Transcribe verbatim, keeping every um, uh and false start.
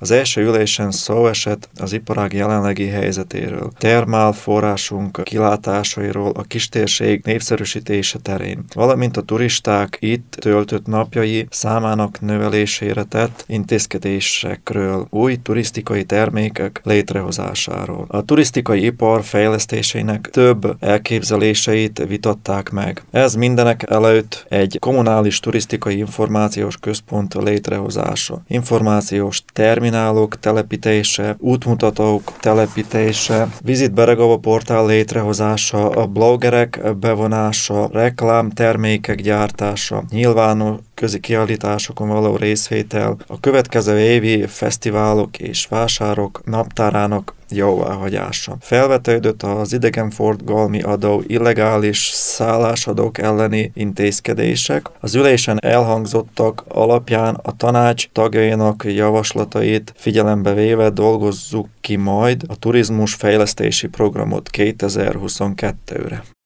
Az első ülésen szó esett az iparág jelenlegi helyzetéről, termálforrásunk kilátásairól a kistérség népszerűsítése terén, valamint a turisták itt töltött napjai számának növelésére tett intézkedésekről, új turisztikai termékek létrehozásáról. A turisztikai ipar fejlesztésének több elképzeléseit vitatták meg. Ez mindenek előtt egy kommunális turisztikai információs központ létrehozása, információs terminálok telepítése, útmutatók telepítése, Visit Beregova portál létrehozása, a bloggerek bevonása, reklámtermékek gyártása, nyilvános közi kiállításokon való részvétel, a következő évi fesztiválok és vásárok naptárának jóváhagyása. Felvetődött az idegenforgalmi adó, illegális szállásadók elleni intézkedések. Az ülésen elhangzottak alapján a tanács tagjainak javaslatait figyelembe véve dolgozzuk ki majd a turizmus fejlesztési programot kétezer-huszonkettőre.